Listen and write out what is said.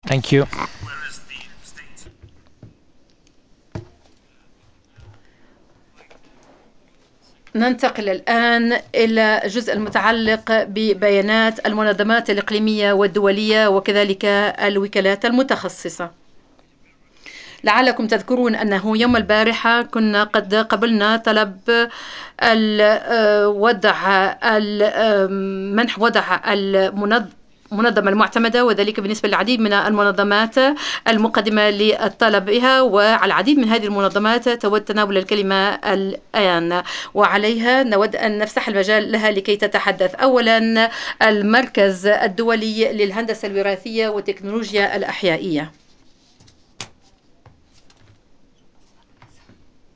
Thank you. ننتقل الآن إلى الجزء المتعلق ببيانات المنظمات الإقليمية والدولية وكذلك الوكالات المتخصصة. لعلكم تذكرون أنه يوم البارحة كنا قد قبلنا طلب وضع منح وضع المنظمة المعتمدة، وذلك بالنسبة للعديد من المنظمات المقدمة لطلبها، وعلى العديد من هذه المنظمات تود تناول الكلمة الآن، وعليها نود أن نفسح المجال لها لكي تتحدث. أولا، المركز الدولي للهندسة الوراثية والتكنولوجيا الأحيائية.